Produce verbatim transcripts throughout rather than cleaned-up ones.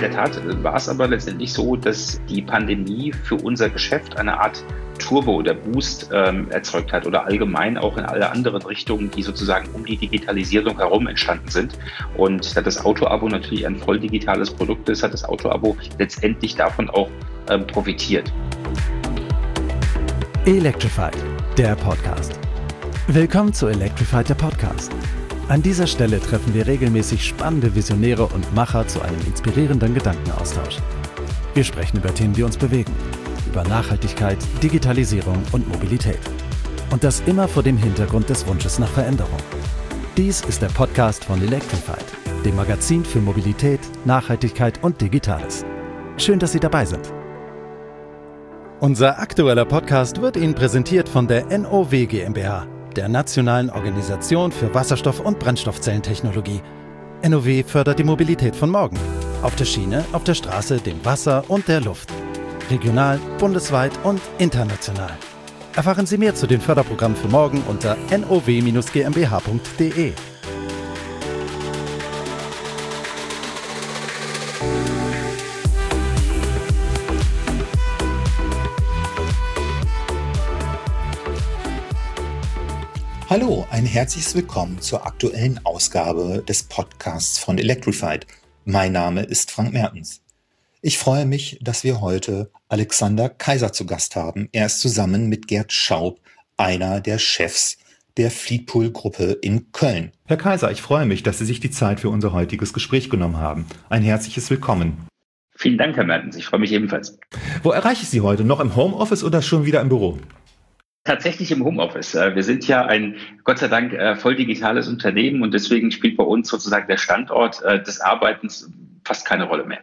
der Tat war es aber letztendlich so, dass die Pandemie für unser Geschäft eine Art Turbo oder Boost ähm, erzeugt hat oder allgemein auch in alle anderen Richtungen, die sozusagen um die Digitalisierung herum entstanden sind. Und da das Auto-Abo natürlich ein voll digitales Produkt ist, hat das Auto-Abo letztendlich davon auch ähm, profitiert. Electrified, der Podcast. Willkommen zu Electrified, der Podcast. An dieser Stelle treffen wir regelmäßig spannende Visionäre und Macher zu einem inspirierenden Gedankenaustausch. Wir sprechen über Themen, die uns bewegen, über Nachhaltigkeit, Digitalisierung und Mobilität. Und das immer vor dem Hintergrund des Wunsches nach Veränderung. Dies ist der Podcast von Electrified, dem Magazin für Mobilität, Nachhaltigkeit und Digitales. Schön, dass Sie dabei sind. Unser aktueller Podcast wird Ihnen präsentiert von der N O W GmbH, der Nationalen Organisation für Wasserstoff- und Brennstoffzellentechnologie. N O W fördert die Mobilität von morgen. Auf der Schiene, auf der Straße, dem Wasser und der Luft. Regional, bundesweit und international. Erfahren Sie mehr zu den Förderprogrammen für morgen unter n o w Bindestrich g m b h punkt d e. Hallo, ein herzliches Willkommen zur aktuellen Ausgabe des Podcasts von Electrified. Mein Name ist Frank Mertens. Ich freue mich, dass wir heute Alexander Kaiser zu Gast haben. Er ist zusammen mit Gerd Schaub einer der Chefs der Fleetpool-Gruppe in Köln. Herr Kaiser, ich freue mich, dass Sie sich die Zeit für unser heutiges Gespräch genommen haben. Ein herzliches Willkommen. Vielen Dank, Herr Mertens. Ich freue mich ebenfalls. Wo erreiche ich Sie heute? Noch im Homeoffice oder schon wieder im Büro? Tatsächlich im Homeoffice. Wir sind ja ein, Gott sei Dank, voll digitales Unternehmen und deswegen spielt bei uns sozusagen der Standort des Arbeitens fast keine Rolle mehr.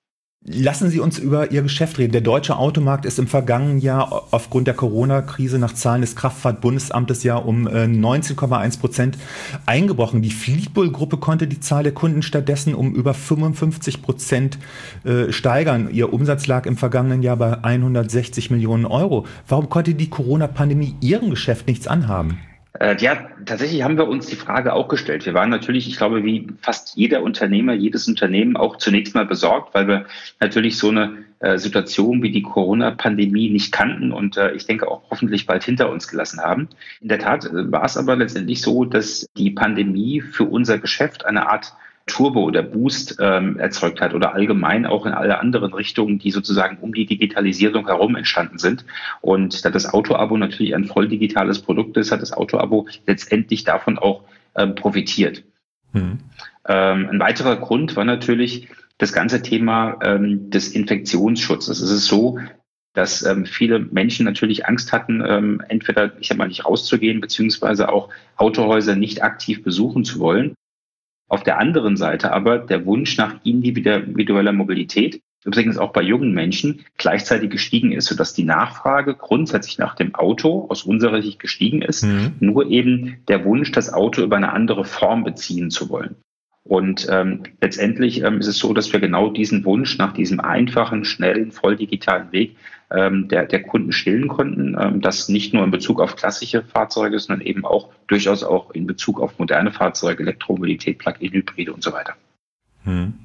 Lassen Sie uns über Ihr Geschäft reden. Der deutsche Automarkt ist im vergangenen Jahr aufgrund der Corona-Krise nach Zahlen des Kraftfahrtbundesamtes ja um neunzehn Komma eins Prozent eingebrochen. Die Fleetpool-Gruppe konnte die Zahl der Kunden stattdessen um über fünfundfünfzig Prozent steigern. Ihr Umsatz lag im vergangenen Jahr bei hundertsechzig Millionen Euro. Warum konnte die Corona-Pandemie Ihrem Geschäft nichts anhaben? Ja, tatsächlich haben wir uns die Frage auch gestellt. Wir waren natürlich, ich glaube, wie fast jeder Unternehmer, jedes Unternehmen auch zunächst mal besorgt, weil wir natürlich so eine äh, Situation wie die Corona-Pandemie nicht kannten und äh, ich denke auch hoffentlich bald hinter uns gelassen haben. In der Tat äh, war es aber letztendlich so, dass die Pandemie für unser Geschäft eine Art Turbo oder Boost ähm, erzeugt hat oder allgemein auch in alle anderen Richtungen, die sozusagen um die Digitalisierung herum entstanden sind. Und da das Auto-Abo natürlich ein voll digitales Produkt ist, hat das Auto-Abo letztendlich davon auch ähm, profitiert. Mhm. Ähm, ein weiterer Grund war natürlich das ganze Thema ähm, des Infektionsschutzes. Es ist so, dass ähm, viele Menschen natürlich Angst hatten, ähm, entweder, ich sag mal, nicht rauszugehen, beziehungsweise auch Autohäuser nicht aktiv besuchen zu wollen. Auf der anderen Seite aber der Wunsch nach individueller Mobilität, übrigens auch bei jungen Menschen, gleichzeitig gestiegen ist, sodass die Nachfrage grundsätzlich nach dem Auto aus unserer Sicht gestiegen ist, mhm. nur eben der Wunsch, das Auto über eine andere Form beziehen zu wollen. Und ähm, letztendlich ähm, ist es so, dass wir genau diesen Wunsch nach diesem einfachen, schnellen, voll digitalen Weg ähm, der, der Kunden stillen konnten. Ähm, das nicht nur in Bezug auf klassische Fahrzeuge, sondern eben auch durchaus auch in Bezug auf moderne Fahrzeuge, Elektromobilität, Plug-in-Hybride und so weiter. Hm.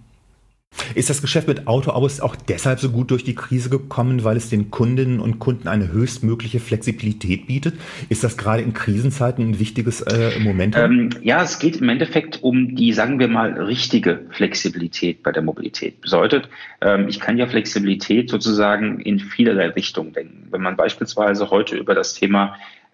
Ist das Geschäft mit Auto-Abos auch deshalb so gut durch die Krise gekommen, weil es den Kundinnen und Kunden eine höchstmögliche Flexibilität bietet? Ist das gerade in Krisenzeiten ein wichtiges äh, Moment? Ähm, ja, es geht im Endeffekt um die, sagen wir mal, richtige Flexibilität bei der Mobilität. Bedeutet, ähm, ich kann ja Flexibilität sozusagen in vielerlei Richtungen denken. Wenn man beispielsweise heute über das Thema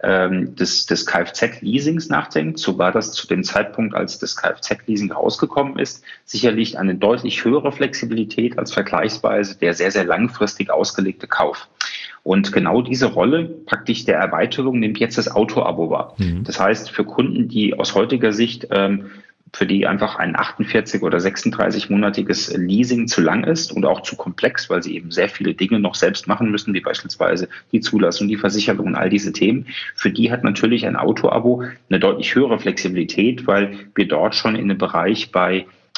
des, des Kfz-Leasings nachdenkt, so war das zu dem Zeitpunkt, als das Kfz-Leasing rausgekommen ist, sicherlich eine deutlich höhere Flexibilität als vergleichsweise der sehr, sehr langfristig ausgelegte Kauf. Und genau diese Rolle praktisch der Erweiterung nimmt jetzt das Auto-Abo wahr. Mhm. Das heißt, für Kunden, die aus heutiger Sicht ähm, für die einfach ein achtundvierzig- oder sechsunddreißig-monatiges Leasing zu lang ist und auch zu komplex, weil sie eben sehr viele Dinge noch selbst machen müssen, wie beispielsweise die Zulassung, die Versicherung und all diese Themen. Für die hat natürlich ein Auto-Abo eine deutlich höhere Flexibilität, weil wir dort schon in einem Bereich bei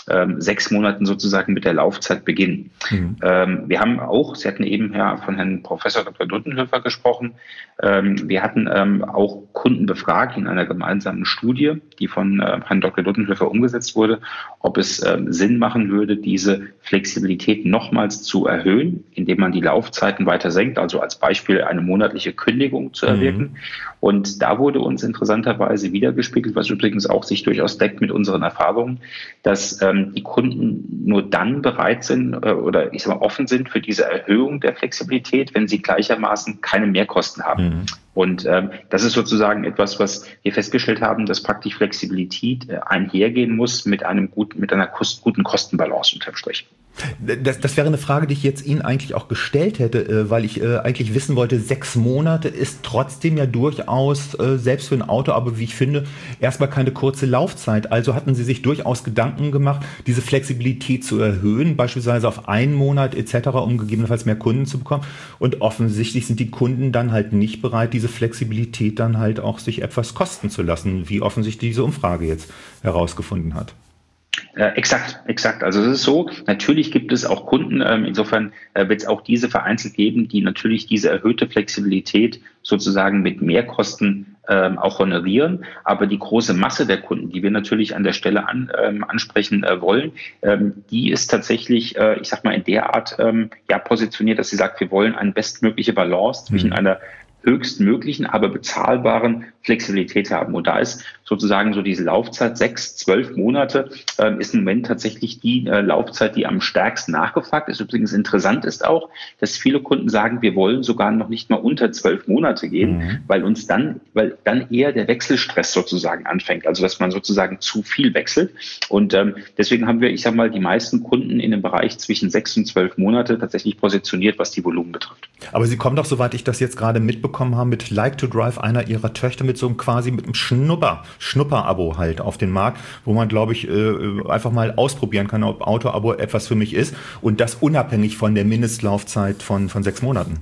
ähm, sechs Monaten sozusagen mit der Laufzeit beginnen. Mhm. Ähm, wir haben auch, Sie hatten eben ja von Herrn Professor Doktor Duttenhöfer gesprochen, ähm, wir hatten ähm, auch Kunden befragt in einer gemeinsamen Studie, die von äh, Herrn Doktor Duttenhöfer umgesetzt wurde, ob es ähm, Sinn machen würde, diese Flexibilität nochmals zu erhöhen, indem man die Laufzeiten weiter senkt, also als Beispiel eine monatliche Kündigung zu erwirken. Mhm. Und da wurde uns interessanterweise wiedergespiegelt, was übrigens auch sich durchaus deckt mit unseren Erfahrungen, dass ähm, die Kunden nur dann bereit sind äh, oder ich sag mal offen sind für diese Erhöhung der Flexibilität, wenn sie gleichermaßen keine Mehrkosten haben. Mhm. Und ähm, das ist sozusagen etwas, was wir festgestellt haben, dass praktisch Flexibilität äh, einhergehen muss mit einem guten, mit einer kost- guten Kostenbalance unterm Strich. Das, das wäre eine Frage, die ich jetzt Ihnen eigentlich auch gestellt hätte, weil ich äh, eigentlich wissen wollte, sechs Monate ist trotzdem ja durchaus, äh, selbst für ein Auto, aber wie ich finde, erstmal keine kurze Laufzeit. Also hatten Sie sich durchaus Gedanken gemacht, diese Flexibilität zu erhöhen, beispielsweise auf einen Monat et cetera, um gegebenenfalls mehr Kunden zu bekommen. Und offensichtlich sind die Kunden dann halt nicht bereit, diese Flexibilität dann halt auch sich etwas kosten zu lassen, wie offensichtlich diese Umfrage jetzt herausgefunden hat. Äh, exakt, exakt. Also es ist so, natürlich gibt es auch Kunden, ähm, insofern äh, wird es auch diese vereinzelt geben, die natürlich diese erhöhte Flexibilität sozusagen mit Mehrkosten ähm, auch honorieren. Aber die große Masse der Kunden, die wir natürlich an der Stelle an, ähm, ansprechen äh, wollen, ähm, die ist tatsächlich, äh, ich sag mal, in der Art ähm, ja positioniert, dass sie sagt, wir wollen eine bestmögliche Balance zwischen mhm. einer höchstmöglichen, aber bezahlbaren Flexibilität haben. Und da ist sozusagen so diese Laufzeit, sechs, zwölf Monate, äh, ist im Moment tatsächlich die äh, Laufzeit, die am stärksten nachgefragt ist. Übrigens interessant ist auch, dass viele Kunden sagen, wir wollen sogar noch nicht mal unter zwölf Monate gehen, mhm. weil uns dann, weil dann eher der Wechselstress sozusagen anfängt. Also, dass man sozusagen zu viel wechselt. Und ähm, deswegen haben wir, ich sag mal, die meisten Kunden in dem Bereich zwischen sechs und zwölf Monate tatsächlich positioniert, was die Volumen betrifft. Aber Sie kommen doch, soweit ich das jetzt gerade mitbekommen habe, mit Like to Drive, einer Ihrer Töchter, mit so einem quasi mit einem Schnupper, Schnupper-Abo halt auf den Markt, wo man, glaube ich, äh, einfach mal ausprobieren kann, ob Auto-Abo etwas für mich ist und das unabhängig von der Mindestlaufzeit von, von sechs Monaten.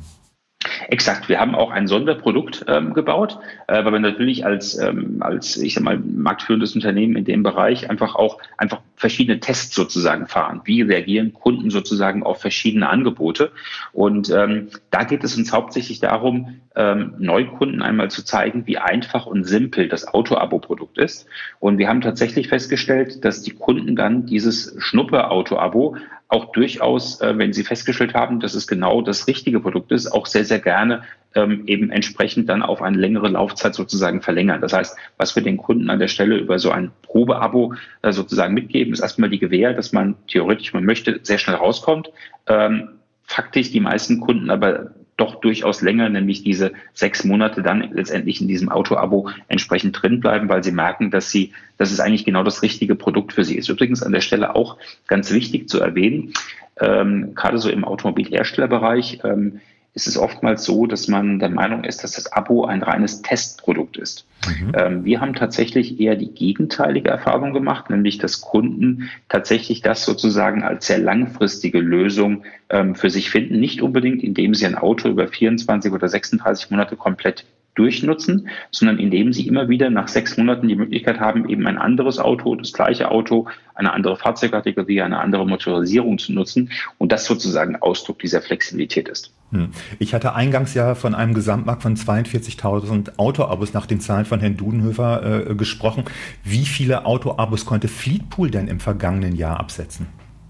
Exakt. Wir haben auch ein Sonderprodukt ähm, gebaut, äh, weil wir natürlich als, ähm, als, ich sag mal, marktführendes Unternehmen in dem Bereich einfach auch einfach verschiedene Tests sozusagen fahren. Wie reagieren Kunden sozusagen auf verschiedene Angebote? Und ähm, da geht es uns hauptsächlich darum, ähm, Neukunden einmal zu zeigen, wie einfach und simpel das Auto-Abo-Produkt ist. Und wir haben tatsächlich festgestellt, dass die Kunden dann dieses Schnuppe-Auto-Abo auch durchaus, äh, wenn sie festgestellt haben, dass es genau das richtige Produkt ist, auch sehr, sehr gerne ähm, eben entsprechend dann auf eine längere Laufzeit sozusagen verlängern. Das heißt, was wir den Kunden an der Stelle über so ein Probeabo äh, sozusagen mitgeben, ist erstmal die Gewähr, dass man theoretisch, man möchte, sehr schnell rauskommt. Ähm, faktisch die meisten Kunden aber doch durchaus länger, nämlich diese sechs Monate dann letztendlich in diesem Auto-Abo entsprechend drin bleiben, weil sie merken, dass sie, dass es eigentlich genau das richtige Produkt für sie ist. Übrigens an der Stelle auch ganz wichtig zu erwähnen, ähm, gerade so im Automobilherstellerbereich ähm, ist es oftmals so, dass man der Meinung ist, dass das Abo ein reines Testprodukt ist. Mhm. Ähm, wir haben tatsächlich eher die gegenteilige Erfahrung gemacht, nämlich dass Kunden tatsächlich das sozusagen als sehr langfristige Lösung ähm, für sich finden. Nicht unbedingt, indem sie ein Auto über vierundzwanzig oder sechsunddreißig Monate komplett durchnutzen, sondern indem sie immer wieder nach sechs Monaten die Möglichkeit haben, eben ein anderes Auto, das gleiche Auto, eine andere Fahrzeugkategorie, eine andere Motorisierung zu nutzen und das sozusagen Ausdruck dieser Flexibilität ist. Ich hatte eingangs ja von einem Gesamtmarkt von zweiundvierzigtausend Autoabos nach den Zahlen von Herrn Dudenhöfer äh, gesprochen. Wie viele Autoabos konnte Fleetpool denn im vergangenen Jahr absetzen?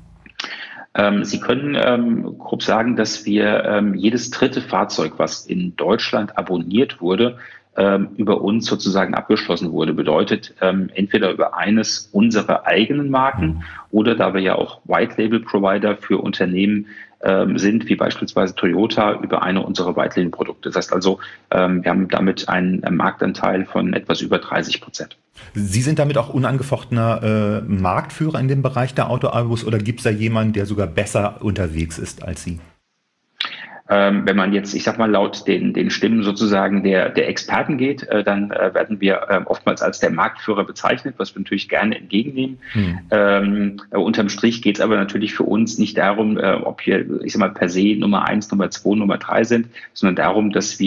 Ähm, Sie können ähm, grob sagen, dass wir ähm, jedes dritte Fahrzeug, was in Deutschland abonniert wurde, ähm, über uns sozusagen abgeschlossen wurde. Bedeutet ähm, entweder über eines unserer eigenen Marken mhm. oder da wir ja auch White-Label-Provider für Unternehmen ähm, sind, wie beispielsweise Toyota, über eine unserer White-Label-Produkte. Das heißt also, ähm, wir haben damit einen, einen Marktanteil von etwas über dreißig Prozent. Sie sind damit auch unangefochtener äh, Marktführer in dem Bereich der Autoabos oder gibt es da jemanden, der sogar besser unterwegs ist als Sie? Ähm, wenn man jetzt, ich sag mal, laut den, den Stimmen sozusagen der, der Experten geht, äh, dann äh, werden wir äh, oftmals als der Marktführer bezeichnet, was wir natürlich gerne entgegennehmen. Hm. Ähm, äh, unterm Strich geht es aber natürlich für uns nicht darum, äh, ob wir, ich sag mal, per se Nummer eins, Nummer zwei, Nummer drei sind, sondern darum, dass wir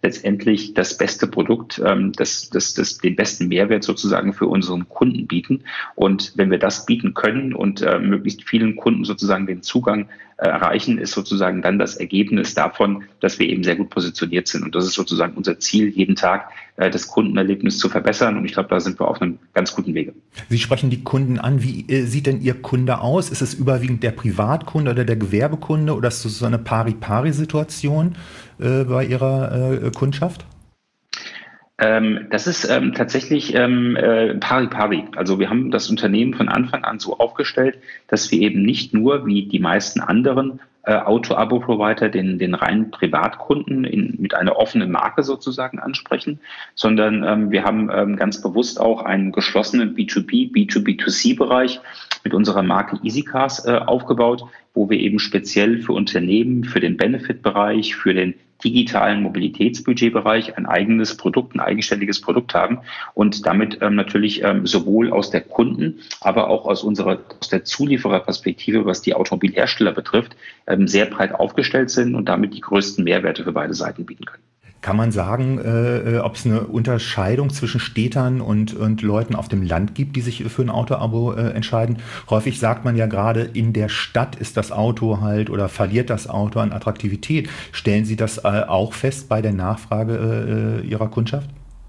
letztendlich das beste Produkt, ähm, das, das, das den besten Mehrwert sozusagen für unseren Kunden bieten. Und wenn wir das bieten können und äh, möglichst vielen Kunden sozusagen den Zugang äh, erreichen, ist sozusagen dann das Ergebnis davon, dass wir eben sehr gut positioniert sind. Und das ist sozusagen unser Ziel, jeden Tag äh, das Kundenerlebnis zu verbessern. Und ich glaube, da sind wir auf einem ganz guten Wege. Sie sprechen die Kunden an. Wie äh, sieht denn Ihr Kunde aus? Ist es überwiegend der Privatkunde oder der Gewerbekunde oder ist das so eine Pari-Pari-Situation äh, bei Ihrer äh, Kundschaft? Ähm, das ist ähm, tatsächlich ähm, äh, pari-pari. Also wir haben das Unternehmen von Anfang an so aufgestellt, dass wir eben nicht nur wie die meisten anderen äh, Auto-Abo-Provider den, den reinen Privatkunden in, mit einer offenen Marke sozusagen ansprechen, sondern ähm, wir haben ähm, ganz bewusst auch einen geschlossenen B zwei B, B zwei B zwei C-Bereich mit unserer Marke EasyCars äh, aufgebaut, wo wir eben speziell für Unternehmen, für den Benefit-Bereich, für den digitalen Mobilitätsbudgetbereich ein eigenes Produkt, ein eigenständiges Produkt haben und damit ähm, natürlich ähm, sowohl aus der Kunden, aber auch aus unserer, aus der Zuliefererperspektive, was die Automobilhersteller betrifft, ähm, sehr breit aufgestellt sind und damit die größten Mehrwerte für beide Seiten bieten können. Kann man sagen, äh, ob es eine Unterscheidung zwischen Städtern und, und Leuten auf dem Land gibt, die sich für ein Auto-Abo äh, entscheiden? Häufig sagt man ja gerade, in der Stadt ist das Auto halt oder verliert das Auto an Attraktivität. Stellen Sie das äh, auch fest bei der Nachfrage äh, Ihrer Kundschaft?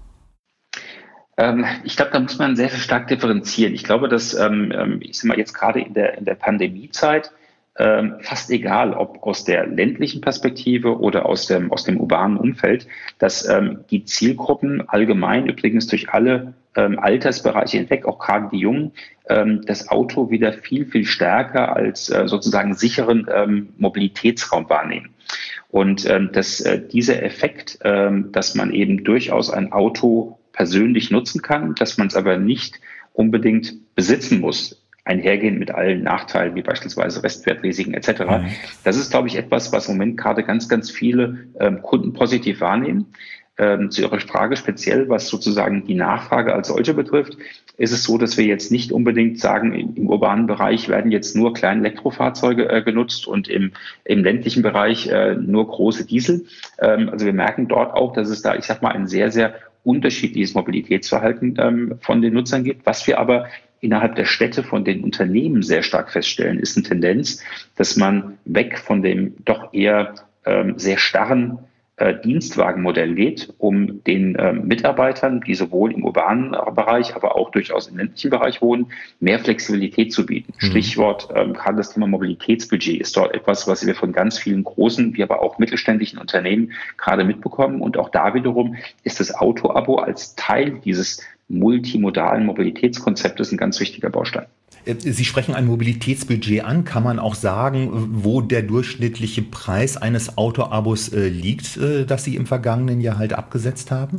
Ähm, ich glaube, da muss man sehr, sehr stark differenzieren. Ich glaube, dass, ähm, ich sag mal, jetzt gerade in der, in der Pandemiezeit, Ähm, fast egal, ob aus der ländlichen Perspektive oder aus dem, aus dem urbanen Umfeld, dass ähm, die Zielgruppen allgemein, übrigens durch alle ähm, Altersbereiche hinweg, auch gerade die Jungen, ähm, das Auto wieder viel, viel stärker als äh, sozusagen sicheren ähm, Mobilitätsraum wahrnehmen. Und ähm, dass äh, dieser Effekt, ähm, dass man eben durchaus ein Auto persönlich nutzen kann, dass man es aber nicht unbedingt besitzen muss, einhergehend mit allen Nachteilen, wie beispielsweise Restwertrisiken et cetera. Mhm. Das ist, glaube ich, etwas, was im Moment gerade ganz, ganz viele ähm, Kunden positiv wahrnehmen. Ähm, zu Ihrer Frage speziell, was sozusagen die Nachfrage als solche betrifft, ist es so, dass wir jetzt nicht unbedingt sagen, im, im urbanen Bereich werden jetzt nur kleine Elektrofahrzeuge äh, genutzt und im, im ländlichen Bereich äh, nur große Diesel. Ähm, also wir merken dort auch, dass es da, ich sag mal, ein sehr, sehr unterschiedliches Mobilitätsverhalten ähm, von den Nutzern gibt. Was wir aber innerhalb der Städte von den Unternehmen sehr stark feststellen, ist eine Tendenz, dass man weg von dem doch eher ähm, sehr starren äh, Dienstwagenmodell geht, um den ähm, Mitarbeitern, die sowohl im urbanen Bereich, aber auch durchaus im ländlichen Bereich wohnen, mehr Flexibilität zu bieten. Mhm. Stichwort, ähm, gerade das Thema Mobilitätsbudget ist dort etwas, was wir von ganz vielen großen, wie aber auch mittelständischen Unternehmen gerade mitbekommen. Und auch da wiederum ist das Auto-Abo als Teil dieses multimodalen Mobilitätskonzeptes ein ganz wichtiger Baustein. Sie sprechen ein Mobilitätsbudget an. Kann man auch sagen, wo der durchschnittliche Preis eines Autoabos äh, liegt, äh, das Sie im vergangenen Jahr halt abgesetzt haben?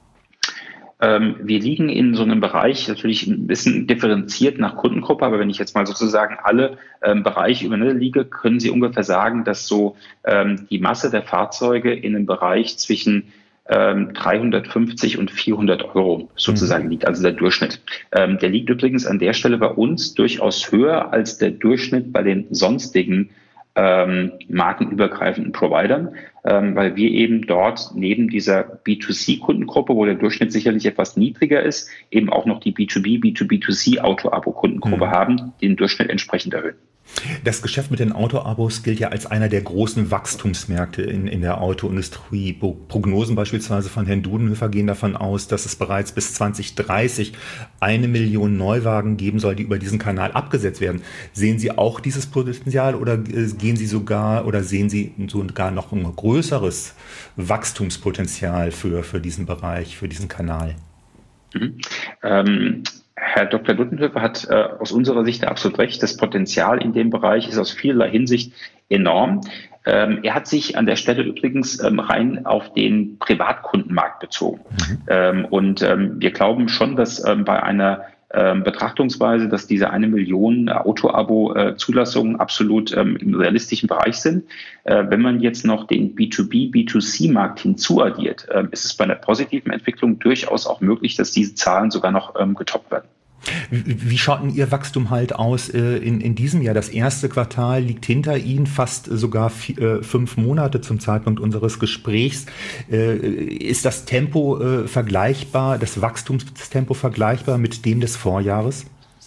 Ähm, wir liegen in so einem Bereich, natürlich ein bisschen differenziert nach Kundengruppe, aber wenn ich jetzt mal sozusagen alle ähm, Bereiche übereinander liege, können Sie ungefähr sagen, dass so ähm, die Masse der Fahrzeuge in einem Bereich zwischen dreihundertfünfzig und vierhundert Euro sozusagen liegt, also der Durchschnitt. Ähm, der liegt übrigens an der Stelle bei uns durchaus höher als der Durchschnitt bei den sonstigen ähm, markenübergreifenden Providern, ähm, weil wir eben dort neben dieser B zwei C-Kundengruppe, wo der Durchschnitt sicherlich etwas niedriger ist, eben auch noch die B zwei B, B zwei B zwei C Auto-Abo-Kundengruppe mhm. haben, die den Durchschnitt entsprechend erhöhen. Das Geschäft mit den Autoabos gilt ja als einer der großen Wachstumsmärkte in, in der Autoindustrie. Prognosen beispielsweise von Herrn Dudenhöfer gehen davon aus, dass es bereits bis zwanzig dreißig eine Million Neuwagen geben soll, die über diesen Kanal abgesetzt werden. Sehen Sie auch dieses Potenzial oder gehen Sie sogar oder sehen Sie sogar noch ein größeres Wachstumspotenzial für, für diesen Bereich, für diesen Kanal? Mhm. Ähm Herr Doktor Dudenhöfer hat äh, aus unserer Sicht absolut recht. Das Potenzial in dem Bereich ist aus vielerlei Hinsicht enorm. Ähm, er hat sich an der Stelle übrigens ähm, rein auf den Privatkundenmarkt bezogen. Mhm. Ähm, und ähm, wir glauben schon, dass ähm, bei einer ähm, Betrachtungsweise, dass diese eine Million Auto-Abo-Zulassungen absolut ähm, im realistischen Bereich sind. Äh, wenn man jetzt noch den B zwei B, B zwei C-Markt hinzuaddiert, äh, ist es bei einer positiven Entwicklung durchaus auch möglich, dass diese Zahlen sogar noch ähm, getoppt werden. Wie, wie schaut denn Ihr Wachstum halt aus äh, in, in diesem Jahr? Das erste Quartal liegt hinter Ihnen, fast sogar vier, äh, fünf Monate zum Zeitpunkt unseres Gesprächs. Äh, ist das Tempo äh, vergleichbar, das Wachstumstempo vergleichbar mit dem des Vorjahres?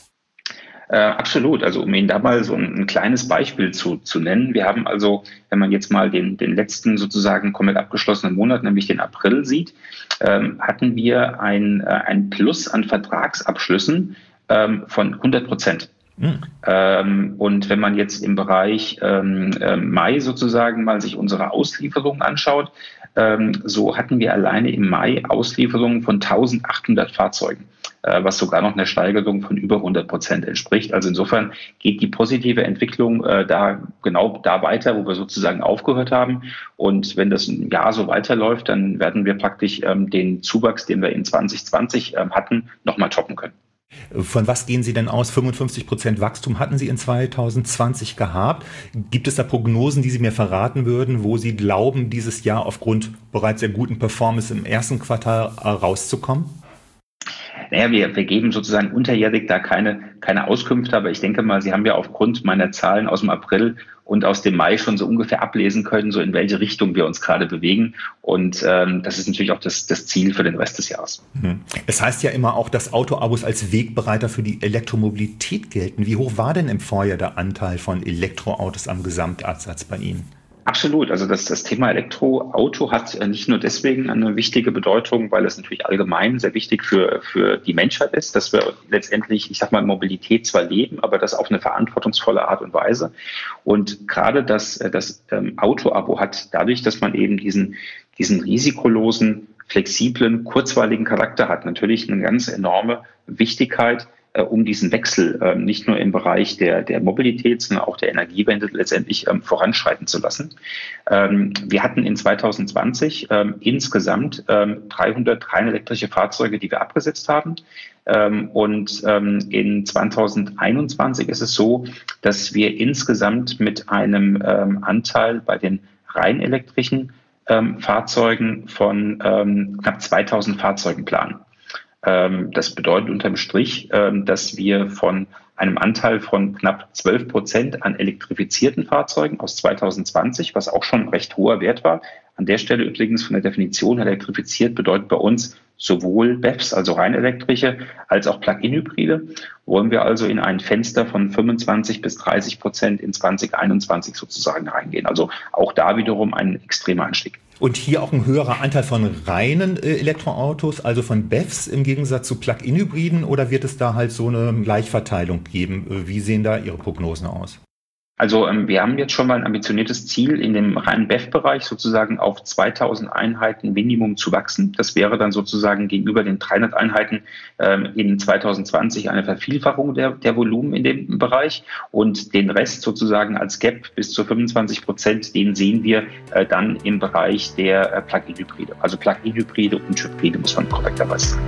Äh, absolut. Also um Ihnen da mal so ein, ein kleines Beispiel zu, zu nennen. Wir haben also, wenn man jetzt mal den, den letzten sozusagen komplett abgeschlossenen Monat, nämlich den April sieht, ähm, hatten wir ein, äh, ein Plus an Vertragsabschlüssen ähm, von hundert Prozent. Mhm. Ähm, und wenn man jetzt im Bereich ähm, äh, Mai sozusagen mal sich unsere Auslieferungen anschaut, ähm, so hatten wir alleine im Mai Auslieferungen von eintausendachthundert Fahrzeugen, äh, was sogar noch einer Steigerung von über hundert Prozent entspricht. Also insofern geht die positive Entwicklung äh, da genau da weiter, wo wir sozusagen aufgehört haben. Und wenn das ein Jahr so weiterläuft, dann werden wir praktisch ähm, den Zuwachs, den wir in zwanzig zwanzig ähm, hatten, nochmal toppen können. Von was gehen Sie denn aus? fünfundfünfzig Prozent Wachstum hatten Sie in zwanzig zwanzig gehabt. Gibt es da Prognosen, die Sie mir verraten würden, wo Sie glauben, dieses Jahr aufgrund bereits der guten Performance im ersten Quartal rauszukommen? Naja, wir, wir geben sozusagen unterjährig da keine, keine Auskünfte, aber ich denke mal, Sie haben ja aufgrund meiner Zahlen aus dem April und aus dem Mai schon so ungefähr ablesen können, so in welche Richtung wir uns gerade bewegen. Und ähm, das ist natürlich auch das, das Ziel für den Rest des Jahres. Es heißt ja immer auch, dass Autoabos als Wegbereiter für die Elektromobilität gelten. Wie hoch war denn im Vorjahr der Anteil von Elektroautos am Gesamtabsatz bei Ihnen? Absolut. Also das, das Thema Elektroauto hat nicht nur deswegen eine wichtige Bedeutung, weil es natürlich allgemein sehr wichtig für, für die Menschheit ist, dass wir letztendlich, ich sag mal, Mobilität zwar leben, aber das auf eine verantwortungsvolle Art und Weise. Und gerade das, das ähm, Auto-Abo hat dadurch, dass man eben diesen, diesen risikolosen, flexiblen, kurzweiligen Charakter hat, natürlich eine ganz enorme Wichtigkeit, um diesen Wechsel ähm, nicht nur im Bereich der, der Mobilität, sondern auch der Energiewende letztendlich ähm, voranschreiten zu lassen. Ähm, wir hatten in zwanzig zwanzig ähm, insgesamt ähm, dreihundert rein elektrische Fahrzeuge, die wir abgesetzt haben. Ähm, und ähm, in zwanzig einundzwanzig ist es so, dass wir insgesamt mit einem ähm, Anteil bei den rein elektrischen ähm, Fahrzeugen von ähm, knapp zweitausend Fahrzeugen planen. Das bedeutet unterm Strich, dass wir von einem Anteil von knapp zwölf Prozent an elektrifizierten Fahrzeugen aus zwanzig zwanzig, was auch schon ein recht hoher Wert war. An der Stelle übrigens von der Definition elektrifiziert bedeutet bei uns sowohl B E Vs, also rein elektrische, als auch Plug-in-Hybride. Wollen wir also in ein Fenster von fünfundzwanzig bis dreißig Prozent in zwanzig einundzwanzig sozusagen reingehen. Also auch da wiederum ein extremer Anstieg. Und hier auch ein höherer Anteil von reinen äh, Elektroautos, also von B E Vs im Gegensatz zu Plug-in-Hybriden, oder wird es da halt so eine Gleichverteilung geben? Wie sehen da Ihre Prognosen aus? Also ähm, wir haben jetzt schon mal ein ambitioniertes Ziel, in dem reinen B E V-Bereich sozusagen auf zweitausend Einheiten Minimum zu wachsen. Das wäre dann sozusagen gegenüber den dreihundert Einheiten ähm, in zwanzig zwanzig eine Vervielfachung der, der Volumen in dem Bereich. Und den Rest sozusagen als Gap bis zu fünfundzwanzig Prozent, den sehen wir äh, dann im Bereich der äh, Plug-in-Hybride. Also Plug-in-Hybride und Hybride muss man korrekterweise sagen.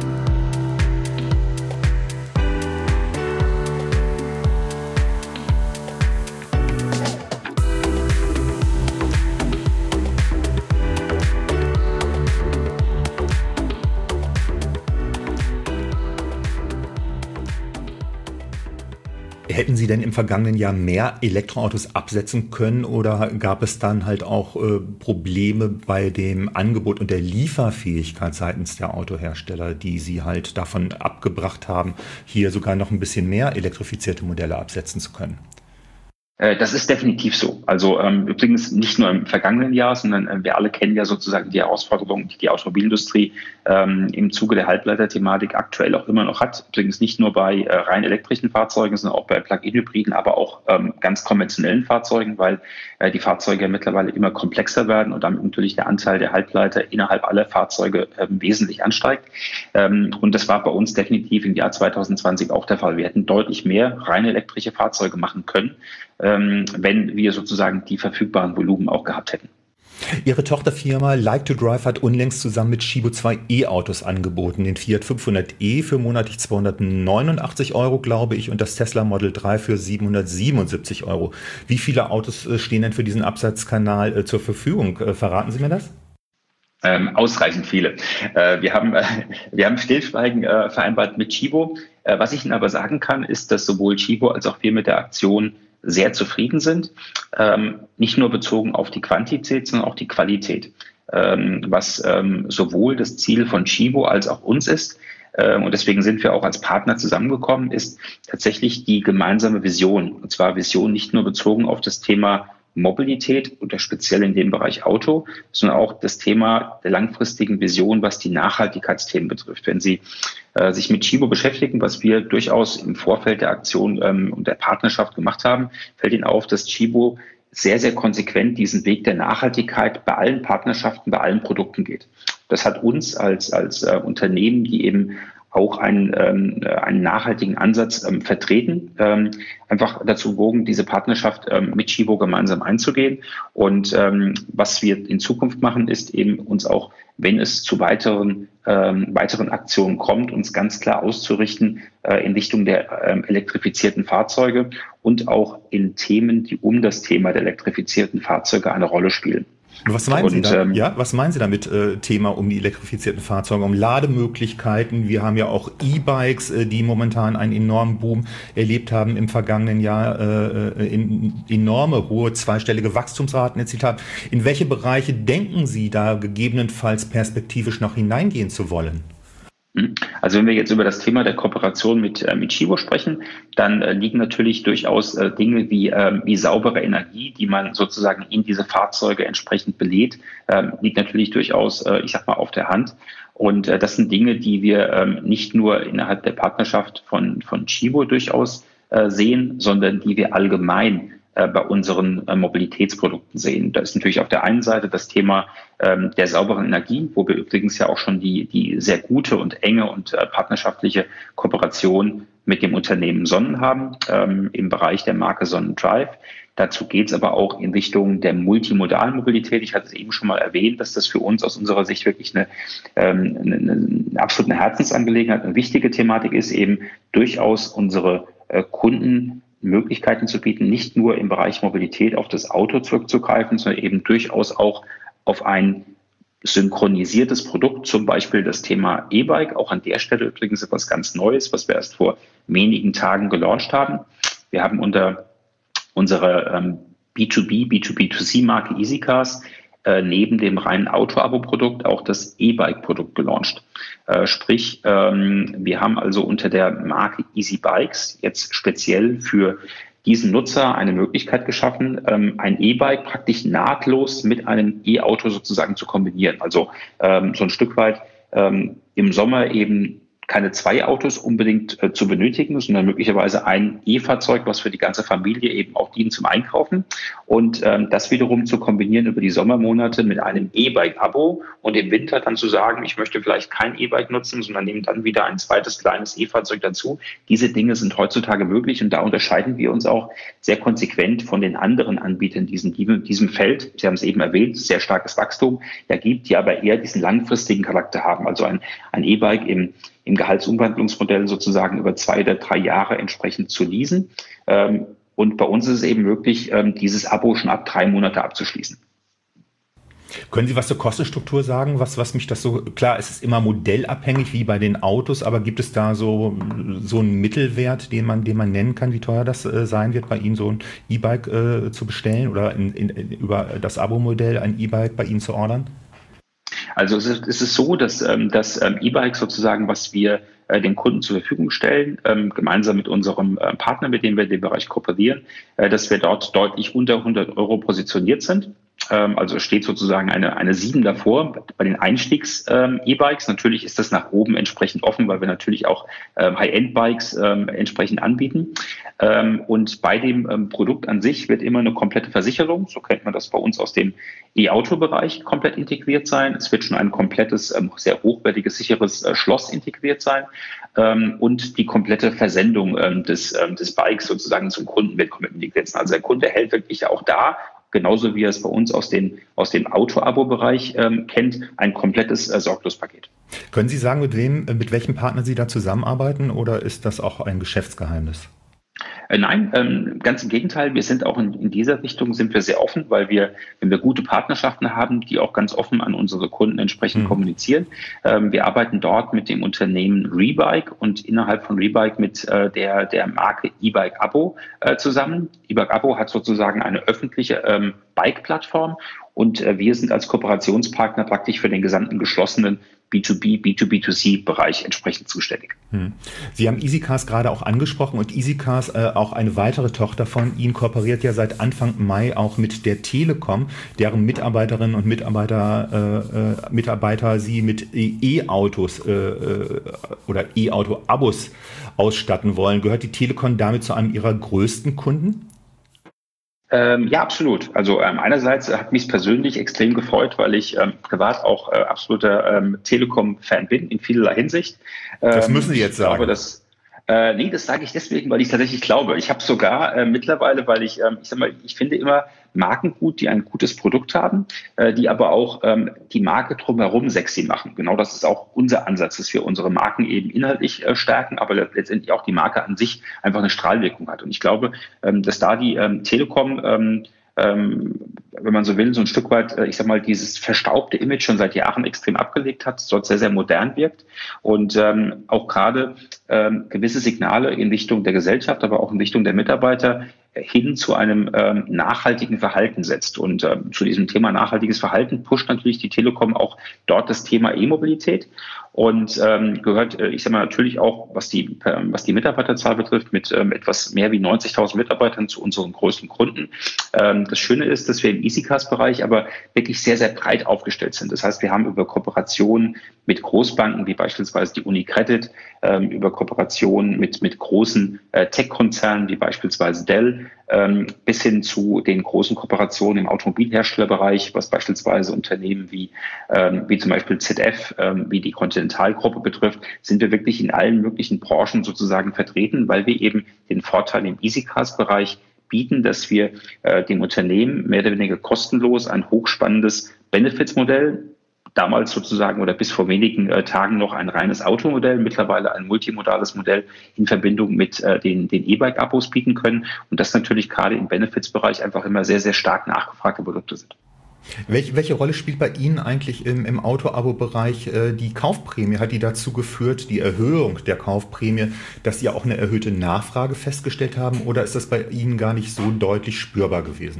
Hätten Sie denn im vergangenen Jahr mehr Elektroautos absetzen können oder gab es dann halt auch äh, Probleme bei dem Angebot und der Lieferfähigkeit seitens der Autohersteller, die Sie halt davon abgebracht haben, hier sogar noch ein bisschen mehr elektrifizierte Modelle absetzen zu können? Das ist definitiv so. Also ähm, übrigens nicht nur im vergangenen Jahr, sondern äh, wir alle kennen ja sozusagen die Herausforderungen, die die Automobilindustrie ähm, im Zuge der Halbleiterthematik aktuell auch immer noch hat. Übrigens nicht nur bei äh, rein elektrischen Fahrzeugen, sondern auch bei Plug-in-Hybriden, aber auch ähm, ganz konventionellen Fahrzeugen, weil äh, die Fahrzeuge mittlerweile immer komplexer werden und damit natürlich der Anteil der Halbleiter innerhalb aller Fahrzeuge äh, wesentlich ansteigt. Ähm, und das war bei uns definitiv im Jahr zwanzig zwanzig auch der Fall. Wir hätten deutlich mehr rein elektrische Fahrzeuge machen können, wenn wir sozusagen die verfügbaren Volumen auch gehabt hätten. Ihre Tochterfirma Like to Drive hat unlängst zusammen mit Shibo zwei E-Autos angeboten. Den Fiat fünfhundert e für monatlich zweihundertneunundachtzig Euro, glaube ich, und das Tesla Model drei für siebenhundertsiebenundsiebzig Euro. Wie viele Autos stehen denn für diesen Absatzkanal zur Verfügung? Verraten Sie mir das? Ähm, ausreichend viele. Äh, wir haben, äh, wir haben Stillschweigen äh, vereinbart mit Chibo. Äh, was ich Ihnen aber sagen kann, ist, dass sowohl Chibo als auch wir mit der Aktion sehr zufrieden sind. Ähm, nicht nur bezogen auf die Quantität, sondern auch die Qualität. Ähm, was ähm, sowohl das Ziel von Chibo als auch uns ist. Ähm, und deswegen sind wir auch als Partner zusammengekommen, ist tatsächlich die gemeinsame Vision. Und zwar Vision nicht nur bezogen auf das Thema Mobilität oder speziell in dem Bereich Auto, sondern auch das Thema der langfristigen Vision, was die Nachhaltigkeitsthemen betrifft. Wenn Sie äh, sich mit Chibo beschäftigen, was wir durchaus im Vorfeld der Aktion ähm, und der Partnerschaft gemacht haben, fällt Ihnen auf, dass Chibo sehr, sehr konsequent diesen Weg der Nachhaltigkeit bei allen Partnerschaften, bei allen Produkten geht. Das hat uns als, als äh, Unternehmen, die eben auch einen, ähm, einen nachhaltigen Ansatz ähm, vertreten, ähm, einfach dazu bewogen, diese Partnerschaft ähm, mit Chibo gemeinsam einzugehen. Und ähm, was wir in Zukunft machen, ist eben uns auch, wenn es zu weiteren, ähm, weiteren Aktionen kommt, uns ganz klar auszurichten äh, in Richtung der ähm, elektrifizierten Fahrzeuge und auch in Themen, die um das Thema der elektrifizierten Fahrzeuge eine Rolle spielen. Was meinen Sie Und, da, ähm, ja, was meinen Sie damit, äh, Thema um die elektrifizierten Fahrzeuge, um Lademöglichkeiten? Wir haben ja auch E-Bikes, äh, die momentan einen enormen Boom erlebt haben im vergangenen Jahr, äh, in, enorme hohe zweistellige Wachstumsraten erzielt haben. In welche Bereiche denken Sie da gegebenenfalls perspektivisch noch hineingehen zu wollen? Also wenn wir jetzt über das Thema der Kooperation mit, äh, mit Chibo sprechen, dann äh, liegen natürlich durchaus äh, Dinge wie, äh, wie saubere Energie, die man sozusagen in diese Fahrzeuge entsprechend belädt, äh, liegt natürlich durchaus, äh, ich sag mal, auf der Hand. Und äh, das sind Dinge, die wir ähm, nicht nur innerhalb der Partnerschaft von, von Chibo durchaus äh, sehen, sondern die wir allgemein bei unseren äh, Mobilitätsprodukten sehen. Da ist natürlich auf der einen Seite das Thema ähm, der sauberen Energie, wo wir übrigens ja auch schon die, die sehr gute und enge und äh, partnerschaftliche Kooperation mit dem Unternehmen Sonnen haben, ähm, im Bereich der Marke SonnenDrive. Dazu geht es aber auch in Richtung der multimodalen Mobilität. Ich hatte es eben schon mal erwähnt, dass das für uns aus unserer Sicht wirklich eine, ähm, eine, eine absolut eine Herzensangelegenheit, eine wichtige Thematik ist, eben durchaus unsere äh, Kunden Möglichkeiten zu bieten, nicht nur im Bereich Mobilität auf das Auto zurückzugreifen, sondern eben durchaus auch auf ein synchronisiertes Produkt, zum Beispiel das Thema E-Bike. Auch an der Stelle übrigens etwas ganz Neues, was wir erst vor wenigen Tagen gelauncht haben. Wir haben unter unserer ähm, B zwei B, B zwei B zwei C Marke EasyCars äh, neben dem reinen Auto-Abo-Produkt auch das E-Bike-Produkt gelauncht. Äh, sprich, ähm, wir haben also unter der Marke Easy Bikes jetzt speziell für diesen Nutzer eine Möglichkeit geschaffen, ähm, ein E-Bike praktisch nahtlos mit einem E-Auto sozusagen zu kombinieren. Also ähm, so ein Stück weit ähm, im Sommer eben keine zwei Autos unbedingt äh, zu benötigen, sondern möglicherweise ein E-Fahrzeug, was für die ganze Familie eben auch dient zum Einkaufen. Und ähm, das wiederum zu kombinieren über die Sommermonate mit einem E-Bike-Abo und im Winter dann zu sagen, ich möchte vielleicht kein E-Bike nutzen, sondern nehme dann wieder ein zweites kleines E-Fahrzeug dazu. Diese Dinge sind heutzutage möglich und da unterscheiden wir uns auch sehr konsequent von den anderen Anbietern in diesem, diesem Feld. Sie haben es eben erwähnt, sehr starkes Wachstum ergibt, die aber eher diesen langfristigen Charakter haben. Also ein, ein E-Bike im im Gehaltsumwandlungsmodell sozusagen über zwei oder drei Jahre entsprechend zu leasen. Und bei uns ist es eben möglich, dieses Abo schon ab drei Monate abzuschließen. Können Sie was zur Kostenstruktur sagen? Was, was mich das so, klar, es ist immer modellabhängig wie bei den Autos, aber gibt es da so, so einen Mittelwert, den man, den man nennen kann, wie teuer das äh, sein wird, bei Ihnen so ein E-Bike äh, zu bestellen oder in, in, über das Abo-Modell ein E-Bike bei Ihnen zu ordern? Also es ist, es ist so, dass ähm, das ähm, E-Bike sozusagen, was wir äh, dem Kunden zur Verfügung stellen, ähm, gemeinsam mit unserem äh, Partner, mit dem wir in dem Bereich kooperieren, äh, dass wir dort deutlich unter hundert Euro positioniert sind. Ähm, also steht sozusagen eine, eine sieben davor bei den Einstiegs-E-Bikes. Ähm, natürlich ist das nach oben entsprechend offen, weil wir natürlich auch ähm, High-End-Bikes ähm, entsprechend anbieten. Ähm, und bei dem ähm, Produkt an sich wird immer eine komplette Versicherung, so kennt man das bei uns aus dem E-Auto-Bereich, komplett integriert sein. Es wird schon ein komplettes, ähm, sehr hochwertiges, sicheres äh, Schloss integriert sein. Ähm, und die komplette Versendung ähm, des, ähm, des Bikes sozusagen zum Kunden wird komplett integriert sein. Also der Kunde hält wirklich auch da, genauso wie er es bei uns aus, den, aus dem Auto-Abo-Bereich ähm, kennt, ein komplettes äh, Sorglospaket. Können Sie sagen, mit wem, mit welchem Partner Sie da zusammenarbeiten oder ist das auch ein Geschäftsgeheimnis? Äh, nein, ähm, ganz im Gegenteil. Wir sind auch in, in dieser Richtung sind wir sehr offen, weil wir, wenn wir gute Partnerschaften haben, die auch ganz offen an unsere Kunden entsprechend mhm. kommunizieren. Ähm, wir arbeiten dort mit dem Unternehmen Rebike und innerhalb von Rebike mit äh, der, der Marke E-Bike Abo äh, zusammen. E-Bike Abo hat sozusagen eine öffentliche ähm, Bike-Plattform und äh, wir sind als Kooperationspartner praktisch für den gesamten geschlossenen B zwei B, B zwei B zwei C Bereich entsprechend zuständig. Hm. Sie haben EasyCars gerade auch angesprochen und EasyCars, äh, auch eine weitere Tochter von Ihnen, kooperiert ja seit Anfang Mai auch mit der Telekom, deren Mitarbeiterinnen und Mitarbeiter, äh, Mitarbeiter Sie mit E-Autos äh, oder E-Auto-Abos ausstatten wollen. Gehört die Telekom damit zu einem Ihrer größten Kunden? Ähm, ja, absolut. Also ähm, einerseits hat mich persönlich extrem gefreut, weil ich ähm, privat auch äh, absoluter ähm, Telekom-Fan bin, in vielerlei Hinsicht. Ähm, das müssen Sie jetzt sagen. Ich glaube, dass, äh, nee, das sage ich deswegen, weil ich tatsächlich glaube. Ich habe sogar äh, mittlerweile, weil ich, ähm, ich sag mal, ich finde immer Marken gut, die ein gutes Produkt haben, äh, die aber auch ähm, die Marke drumherum sexy machen. Genau das ist auch unser Ansatz, dass wir unsere Marken eben inhaltlich äh, stärken, aber letztendlich auch die Marke an sich einfach eine Strahlwirkung hat. Und ich glaube, ähm, dass da die ähm, Telekom, ähm, ähm, wenn man so will, so ein Stück weit, äh, ich sag mal, dieses verstaubte Image schon seit Jahren extrem abgelegt hat, dort sehr, sehr modern wirkt und ähm, auch gerade ähm, gewisse Signale in Richtung der Gesellschaft, aber auch in Richtung der Mitarbeiter hin zu einem ähm, nachhaltigen Verhalten setzt. Und ähm, zu diesem Thema nachhaltiges Verhalten pusht natürlich die Telekom auch dort das Thema E-Mobilität und ähm, gehört, äh, ich sage mal, natürlich auch, was die, äh, was die Mitarbeiterzahl betrifft, mit ähm, etwas mehr wie neunzigtausend Mitarbeitern zu unseren größten Kunden. Ähm, das Schöne ist, dass wir im EasyCars-Bereich aber wirklich sehr, sehr breit aufgestellt sind. Das heißt, wir haben über Kooperationen mit Großbanken wie beispielsweise die UniCredit, ähm, über Kooperationen mit, mit großen äh, Tech-Konzernen wie beispielsweise Dell, ähm, bis hin zu den großen Kooperationen im Automobilherstellerbereich, was beispielsweise Unternehmen wie, ähm, wie zum Beispiel Z F, ähm, wie die Continental-Gruppe betrifft, sind wir wirklich in allen möglichen Branchen sozusagen vertreten, weil wir eben den Vorteil im EasyCars-Bereich bieten, dass wir äh, dem Unternehmen mehr oder weniger kostenlos ein hochspannendes Benefits-Modell, damals sozusagen oder bis vor wenigen äh, Tagen noch ein reines Automodell, mittlerweile ein multimodales Modell in Verbindung mit äh, den, den E-Bike-Abos bieten können und das natürlich gerade im Benefits-Bereich einfach immer sehr, sehr stark nachgefragte Produkte sind. Welche, welche Rolle spielt bei Ihnen eigentlich im, im Auto-Abo-Bereich äh, die Kaufprämie? Hat die dazu geführt, die Erhöhung der Kaufprämie, dass Sie auch eine erhöhte Nachfrage festgestellt haben oder ist das bei Ihnen gar nicht so deutlich spürbar gewesen?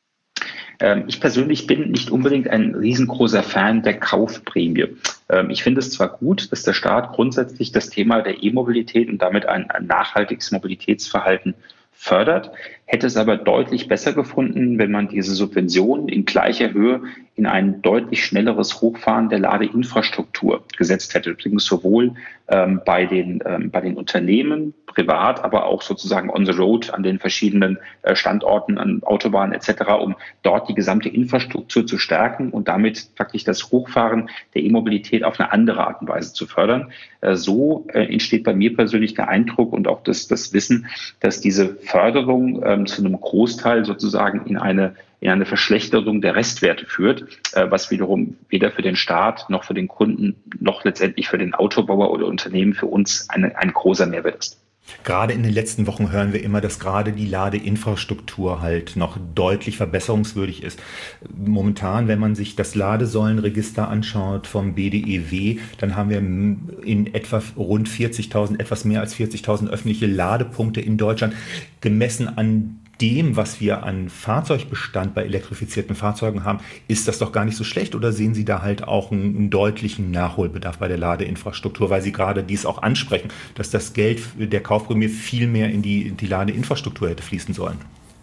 Ich persönlich bin nicht unbedingt ein riesengroßer Fan der Kaufprämie. Ich finde es zwar gut, dass der Staat grundsätzlich das Thema der E-Mobilität und damit ein, ein nachhaltiges Mobilitätsverhalten fördert, hätte es aber deutlich besser gefunden, wenn man diese Subventionen in gleicher Höhe in ein deutlich schnelleres Hochfahren der Ladeinfrastruktur gesetzt hätte. Übrigens sowohl ähm, bei den ähm, bei den Unternehmen, privat, aber auch sozusagen on the road an den verschiedenen äh, Standorten, an Autobahnen et cetera, um dort die gesamte Infrastruktur zu stärken und damit praktisch das Hochfahren der E-Mobilität auf eine andere Art und Weise zu fördern. Äh, so äh, entsteht bei mir persönlich der Eindruck und auch das, das Wissen, dass diese Förderung ähm, zu einem Großteil sozusagen in eine in eine Verschlechterung der Restwerte führt, äh, was wiederum weder für den Staat noch für den Kunden noch letztendlich für den Autobauer oder Unternehmen für uns eine, ein großer Mehrwert ist. Gerade in den letzten Wochen hören wir immer, dass gerade die Ladeinfrastruktur halt noch deutlich verbesserungswürdig ist. Momentan, wenn man sich das Ladesäulenregister anschaut vom B D E W, dann haben wir in etwa rund vierzigtausend, etwas mehr als vierzigtausend öffentliche Ladepunkte in Deutschland, gemessen an dem, was wir an Fahrzeugbestand bei elektrifizierten Fahrzeugen haben, ist das doch gar nicht so schlecht oder sehen Sie da halt auch einen, einen deutlichen Nachholbedarf bei der Ladeinfrastruktur, weil Sie gerade dies auch ansprechen, dass das Geld der Kaufprämie viel mehr in die, in die Ladeinfrastruktur hätte fließen sollen?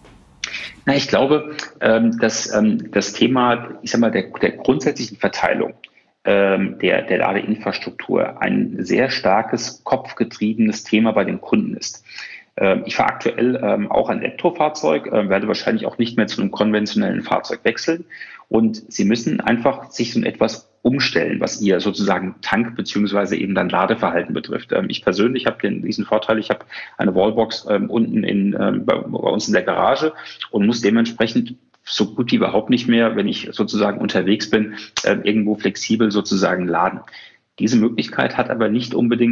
Na, ich glaube, ähm, dass ähm, das Thema, ich sag mal, der, der grundsätzlichen Verteilung ähm, der, der Ladeinfrastruktur ein sehr starkes, kopfgetriebenes Thema bei den Kunden ist. Ich fahre aktuell ähm, auch ein Elektrofahrzeug, äh, werde wahrscheinlich auch nicht mehr zu einem konventionellen Fahrzeug wechseln. Und Sie müssen einfach sich so etwas umstellen, was Ihr sozusagen Tank- beziehungsweise eben dann Ladeverhalten betrifft. Ähm, ich persönlich habe den, diesen Vorteil, ich habe eine Wallbox ähm, unten in, ähm, bei, bei uns in der Garage und muss dementsprechend so gut wie überhaupt nicht mehr, wenn ich sozusagen unterwegs bin, äh, irgendwo flexibel sozusagen laden. Diese Möglichkeit hat aber nicht unbedingt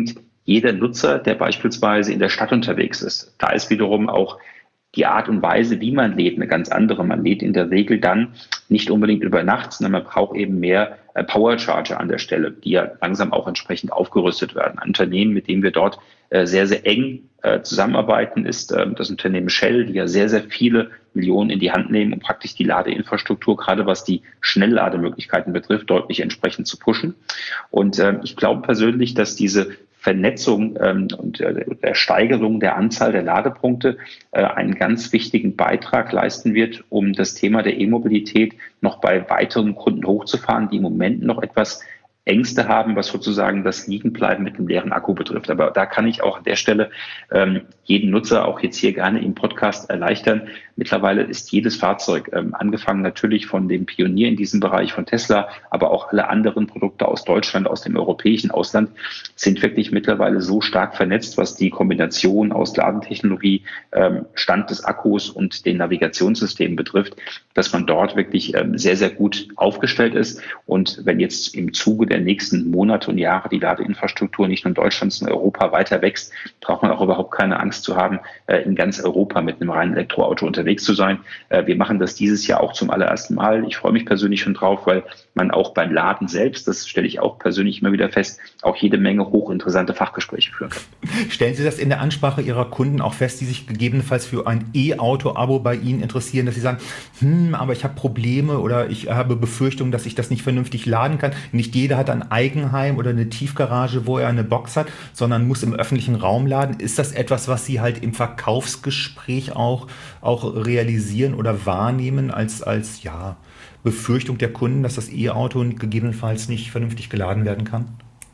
jeder Nutzer, der beispielsweise in der Stadt unterwegs ist, da ist wiederum auch die Art und Weise, wie man lädt, eine ganz andere. Man lädt in der Regel dann nicht unbedingt über Nacht, sondern man braucht eben mehr äh, Powercharger an der Stelle, die ja langsam auch entsprechend aufgerüstet werden. Ein Unternehmen, mit dem wir dort äh, sehr, sehr eng äh, zusammenarbeiten, ist äh, das Unternehmen Shell, die ja sehr, sehr viele Millionen in die Hand nehmen, um praktisch die Ladeinfrastruktur, gerade was die Schnelllademöglichkeiten betrifft, deutlich entsprechend zu pushen. Und äh, ich glaube persönlich, dass diese Vernetzung ähm, und äh, der Steigerung der Anzahl der Ladepunkte äh, einen ganz wichtigen Beitrag leisten wird, um das Thema der E-Mobilität noch bei weiteren Kunden hochzufahren, die im Moment noch etwas Ängste haben, was sozusagen das Liegenbleiben mit dem leeren Akku betrifft. Aber da kann ich auch an der Stelle ähm, jeden Nutzer auch jetzt hier gerne im Podcast erleichtern. Mittlerweile ist jedes Fahrzeug, ähm, angefangen natürlich von dem Pionier in diesem Bereich von Tesla, aber auch alle anderen Produkte aus Deutschland, aus dem europäischen Ausland, sind wirklich mittlerweile so stark vernetzt, was die Kombination aus Ladentechnologie, ähm, Stand des Akkus und den Navigationssystemen betrifft, dass man dort wirklich ähm, sehr, sehr gut aufgestellt ist. Und wenn jetzt im Zuge der nächsten Monate und Jahre die Ladeinfrastruktur nicht nur in Deutschland, sondern in Europa weiter wächst, braucht man auch überhaupt keine Angst zu haben, in ganz Europa mit einem reinen Elektroauto unterwegs zu sein. Wir machen das dieses Jahr auch zum allerersten Mal. Ich freue mich persönlich schon drauf, weil man auch beim Laden selbst, das stelle ich auch persönlich immer wieder fest, auch jede Menge hochinteressante Fachgespräche führen kann. Stellen Sie das in der Ansprache Ihrer Kunden auch fest, die sich gegebenenfalls für ein E-Auto-Abo bei Ihnen interessieren, dass Sie sagen, hm, aber ich habe Probleme oder ich habe Befürchtungen, dass ich das nicht vernünftig laden kann. Nicht jeder hat ein Eigenheim oder eine Tiefgarage, wo er eine Box hat, sondern muss im öffentlichen Raum laden. Ist das etwas, was Sie halt im Verkaufsgespräch auch, auch realisieren oder wahrnehmen als, als ja, Befürchtung der Kunden, dass das E-Auto gegebenenfalls nicht vernünftig geladen werden kann?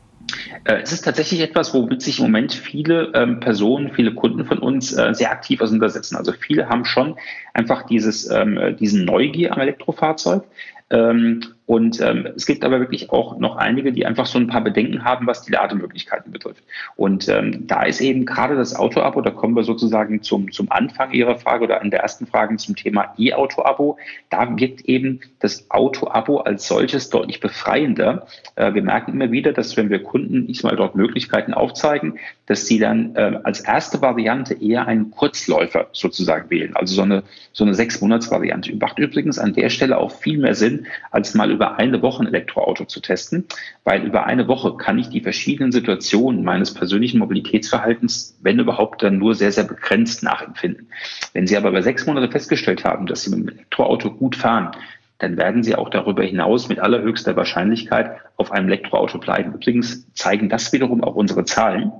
Es ist tatsächlich etwas, womit sich im Moment viele ähm, Personen, viele Kunden von uns äh, sehr aktiv auseinandersetzen. Also viele haben schon einfach dieses, ähm, diesen Neugier am Elektrofahrzeug. Ähm, und ähm, es gibt aber wirklich auch noch einige, die einfach so ein paar Bedenken haben, was die Lademöglichkeiten betrifft. Und ähm, da ist eben gerade das Auto-Abo, da kommen wir sozusagen zum, zum Anfang Ihrer Frage oder an der ersten Frage zum Thema E-Auto-Abo. Da wirkt eben das Auto-Abo als solches deutlich befreiender. Äh, wir merken immer wieder, dass wenn wir Kunden ich mal dort Möglichkeiten aufzeigen, dass sie dann äh, als erste Variante eher einen Kurzläufer sozusagen wählen, also so eine, so eine Sechs-Monats-Variante. Macht übrigens an der Stelle auch viel mehr Sinn, als mal über eine Woche ein Elektroauto zu testen, weil über eine Woche kann ich die verschiedenen Situationen meines persönlichen Mobilitätsverhaltens, wenn überhaupt, dann nur sehr, sehr begrenzt nachempfinden. Wenn Sie aber über sechs Monate festgestellt haben, dass Sie mit dem Elektroauto gut fahren, dann werden Sie auch darüber hinaus mit allerhöchster Wahrscheinlichkeit auf einem Elektroauto bleiben. Übrigens zeigen das wiederum auch unsere Zahlen,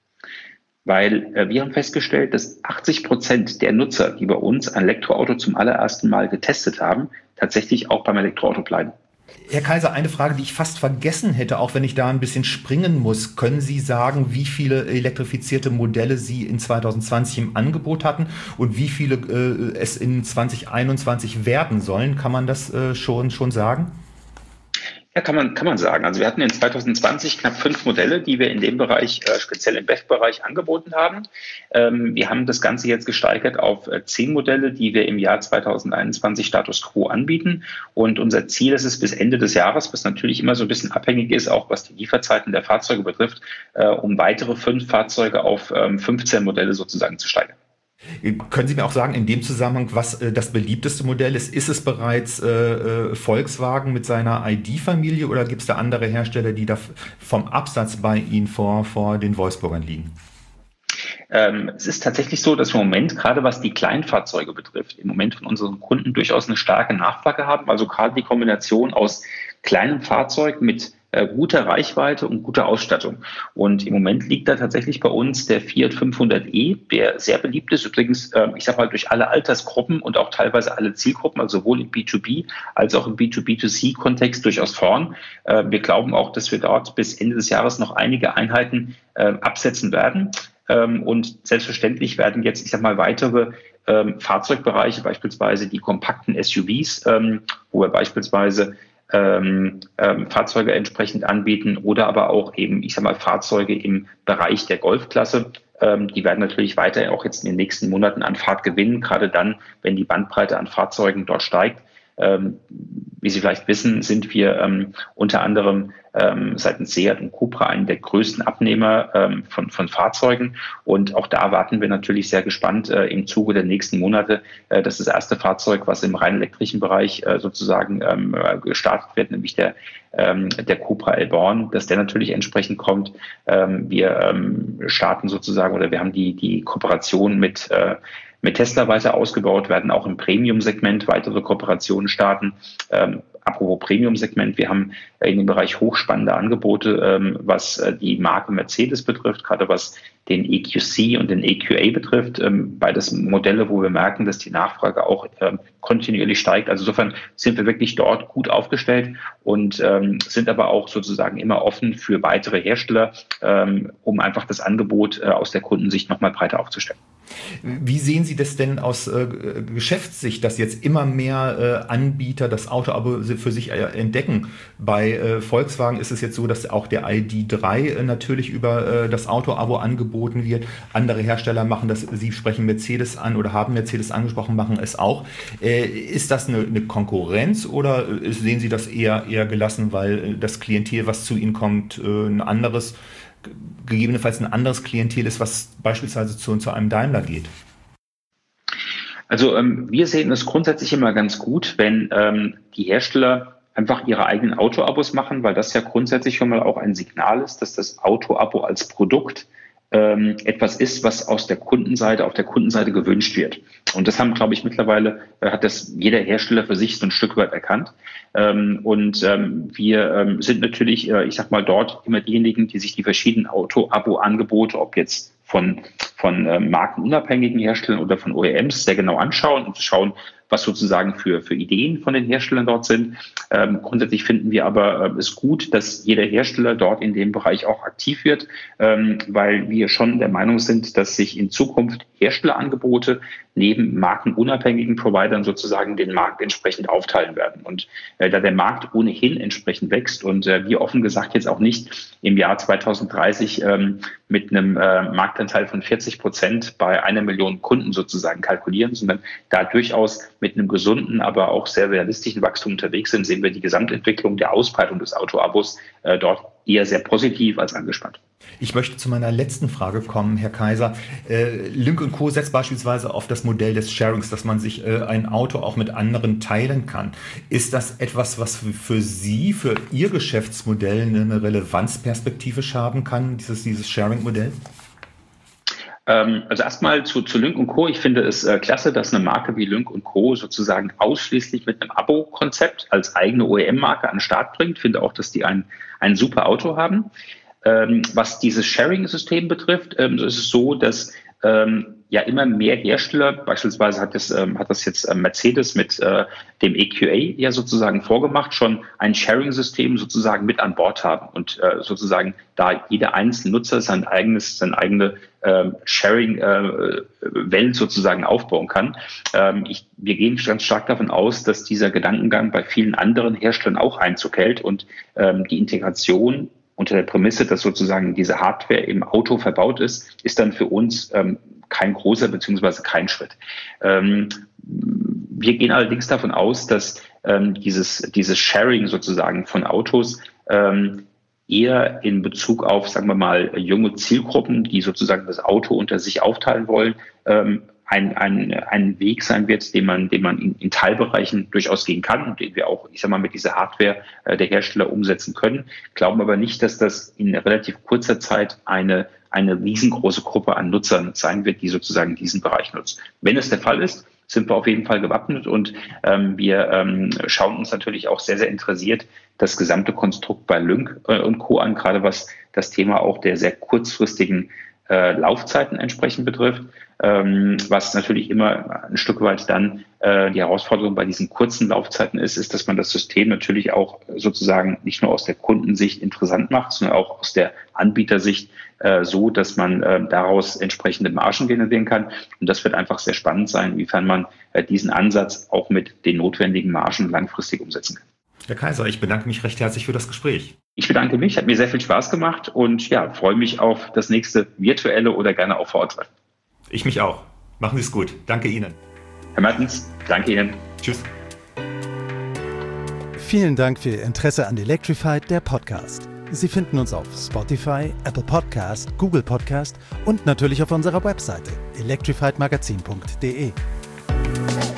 weil äh, wir haben festgestellt, dass achtzig Prozent der Nutzer, die bei uns ein Elektroauto zum allerersten Mal getestet haben, tatsächlich auch beim Elektroauto bleiben. Herr Kaiser, eine Frage, die ich fast vergessen hätte, auch wenn ich da ein bisschen springen muss. Können Sie sagen, wie viele elektrifizierte Modelle Sie in zwanzig zwanzig im Angebot hatten und wie viele äh, es in zwanzig einundzwanzig werden sollen? Kann man das äh, schon, schon sagen? Ja, kann man, kann man sagen. Also wir hatten in zwanzig zwanzig knapp fünf Modelle, die wir in dem Bereich, äh, speziell im B E V-Bereich angeboten haben. Ähm, wir haben das Ganze jetzt gesteigert auf äh, zehn Modelle, die wir im Jahr zwanzig einundzwanzig Status Quo anbieten. Und unser Ziel ist es bis Ende des Jahres, was natürlich immer so ein bisschen abhängig ist, auch was die Lieferzeiten der Fahrzeuge betrifft, äh, um weitere fünf Fahrzeuge auf ähm, fünfzehn Modelle sozusagen zu steigern. Können Sie mir auch sagen, in dem Zusammenhang, was äh, das beliebteste Modell ist? Ist es bereits äh, Volkswagen mit seiner I D-Familie oder gibt es da andere Hersteller, die da vom Absatz bei Ihnen vor, vor den Wolfsburgern liegen? Ähm, es ist tatsächlich so, dass wir im Moment, gerade was die Kleinfahrzeuge betrifft, im Moment von unseren Kunden durchaus eine starke Nachfrage haben. Also gerade die Kombination aus kleinem Fahrzeug mit äh, guter Reichweite und guter Ausstattung. Und im Moment liegt da tatsächlich bei uns der Fiat fünfhundert e, der sehr beliebt ist, übrigens, äh, ich sag mal, durch alle Altersgruppen und auch teilweise alle Zielgruppen, also sowohl im B zwei B als auch im B zwei B zwei C Kontext durchaus vorn. Äh, wir glauben auch, dass wir dort bis Ende des Jahres noch einige Einheiten äh, absetzen werden. Ähm, und selbstverständlich werden jetzt, ich sag mal, weitere ähm, Fahrzeugbereiche, beispielsweise die kompakten S U Vs, ähm, wo wir beispielsweise ähm, ähm, Fahrzeuge entsprechend anbieten oder aber auch eben, ich sag mal, Fahrzeuge im Bereich der Golfklasse. Ähm, die werden natürlich weiter auch jetzt in den nächsten Monaten an Fahrt gewinnen, gerade dann, wenn die Bandbreite an Fahrzeugen dort steigt. Ähm, wie Sie vielleicht wissen, sind wir ähm, unter anderem ähm, seitens Seat und Cupra einen der größten Abnehmer ähm, von, von Fahrzeugen. Und auch da warten wir natürlich sehr gespannt äh, im Zuge der nächsten Monate, äh, dass das erste Fahrzeug, was im rein elektrischen Bereich äh, sozusagen ähm, gestartet wird, nämlich der ähm, der Cupra Elborn, dass der natürlich entsprechend kommt. Ähm, wir ähm, starten sozusagen oder wir haben die die Kooperation mit äh, mit Tesla weiter ausgebaut, werden auch im Premium-Segment weitere Kooperationen starten. Ähm, apropos Premium-Segment, wir haben in dem Bereich hochspannende Angebote, ähm, was äh, die Marke Mercedes betrifft, gerade was den E Q C und den E Q A betrifft. Ähm, beides Modelle, wo wir merken, dass die Nachfrage auch ähm, kontinuierlich steigt. Also insofern sind wir wirklich dort gut aufgestellt und ähm, sind aber auch sozusagen immer offen für weitere Hersteller, ähm, um einfach das Angebot äh, aus der Kundensicht nochmal breiter aufzustellen. Wie sehen Sie das denn aus äh, Geschäftssicht, dass jetzt immer mehr äh, Anbieter das Auto-Abo für sich äh, entdecken? Bei äh, Volkswagen ist es jetzt so, dass auch der I D drei äh, natürlich über äh, das Auto-Abo angeboten wird. Andere Hersteller machen das, Sie sprechen Mercedes an oder haben Mercedes angesprochen, machen es auch. Äh, ist das eine, eine Konkurrenz oder äh, sehen Sie das eher, eher gelassen, weil äh, das Klientel, was zu Ihnen kommt, äh, ein anderes gegebenenfalls ein anderes Klientel ist, was beispielsweise zu, zu einem Daimler geht? Also ähm, wir sehen es grundsätzlich immer ganz gut, wenn ähm, die Hersteller einfach ihre eigenen Auto-Abos machen, weil das ja grundsätzlich schon mal auch ein Signal ist, dass das Auto-Abo als Produkt ähm, etwas ist, was aus der Kundenseite, auf der Kundenseite gewünscht wird. Und das haben, glaube ich, mittlerweile, äh, hat das jeder Hersteller für sich so ein Stück weit erkannt. Ähm, und ähm, wir ähm, sind natürlich, äh, ich sag mal, dort immer diejenigen, die sich die verschiedenen Auto-Abo-Angebote, ob jetzt von, von äh, markenunabhängigen Herstellern oder von O E Ms, sehr genau anschauen und schauen, was sozusagen für, für Ideen von den Herstellern dort sind. Ähm, grundsätzlich finden wir aber äh, es gut, dass jeder Hersteller dort in dem Bereich auch aktiv wird, ähm, weil wir schon der Meinung sind, dass sich in Zukunft Herstellerangebote neben markenunabhängigen Providern sozusagen den Markt entsprechend aufteilen werden. Und äh, da der Markt ohnehin entsprechend wächst und äh, wir offen gesagt jetzt auch nicht im Jahr zweitausenddreißig ähm, mit einem äh, Marktanteil von vierzig Prozent bei einer Million Kunden sozusagen kalkulieren, sondern da durchaus mit einem gesunden, aber auch sehr realistischen Wachstum unterwegs sind, sehen wir die Gesamtentwicklung der Ausbreitung des Auto-Abos äh, dort eher sehr positiv als angespannt. Ich möchte zu meiner letzten Frage kommen, Herr Kaiser. Äh, Lynk und Co. setzt beispielsweise auf das Modell des Sharings, dass man sich äh, ein Auto auch mit anderen teilen kann. Ist das etwas, was für Sie, für Ihr Geschäftsmodell eine Relevanz perspektivisch haben kann, dieses, dieses Sharing-Modell? Also erstmal zu, zu Lynk und Co. Ich finde es äh, klasse, dass eine Marke wie Lynk und Co. sozusagen ausschließlich mit einem Abo-Konzept als eigene O E M-Marke an den Start bringt. Ich finde auch, dass die ein, ein super Auto haben. Ähm, was dieses Sharing-System betrifft, ähm, so ist es so, dass ähm, ja immer mehr Hersteller, beispielsweise hat das, ähm, hat das jetzt äh, Mercedes mit äh, dem E Q A ja sozusagen vorgemacht, schon ein Sharing-System sozusagen mit an Bord haben und äh, sozusagen da jeder einzelne Nutzer sein eigenes, seine eigene ähm, Sharing-Welt äh, sozusagen aufbauen kann. Ähm, ich, wir gehen ganz stark davon aus, dass dieser Gedankengang bei vielen anderen Herstellern auch Einzug hält und ähm, die Integration unter der Prämisse, dass sozusagen diese Hardware im Auto verbaut ist, ist dann für uns ähm, kein großer beziehungsweise kein Schritt. Ähm, wir gehen allerdings davon aus, dass ähm, dieses, dieses Sharing sozusagen von Autos ähm, eher in Bezug auf, sagen wir mal, junge Zielgruppen, die sozusagen das Auto unter sich aufteilen wollen, ähm, ein, ein, ein Weg sein wird, den man, den man in, in Teilbereichen durchaus gehen kann und den wir auch, ich sag mal, mit dieser Hardware äh, der Hersteller umsetzen können. Glauben aber nicht, dass das in relativ kurzer Zeit eine, eine riesengroße Gruppe an Nutzern sein wird, die sozusagen diesen Bereich nutzt. Wenn es der Fall ist, sind wir auf jeden Fall gewappnet und ähm, wir ähm, schauen uns natürlich auch sehr, sehr interessiert das gesamte Konstrukt bei Lynk äh, und Co. an, gerade was das Thema auch der sehr kurzfristigen äh, Laufzeiten entsprechend betrifft, ähm, was natürlich immer ein Stück weit dann äh, die Herausforderung bei diesen kurzen Laufzeiten ist, ist, dass man das System natürlich auch sozusagen nicht nur aus der Kundensicht interessant macht, sondern auch aus der Anbietersicht äh, so, dass man äh, daraus entsprechende Margen generieren kann. Und das wird einfach sehr spannend sein, inwiefern man äh, diesen Ansatz auch mit den notwendigen Margen langfristig umsetzen kann. Herr Kaiser, ich bedanke mich recht herzlich für das Gespräch. Ich bedanke mich, hat mir sehr viel Spaß gemacht und ja, freue mich auf das nächste virtuelle oder gerne auch vor Ort treffen. Ich mich auch. Machen Sie es gut. Danke Ihnen. Herr Mertens, danke Ihnen. Tschüss. Vielen Dank für Ihr Interesse an Electrified, der Podcast. Sie finden uns auf Spotify, Apple Podcast, Google Podcast und natürlich auf unserer Webseite electrified magazin punkt de.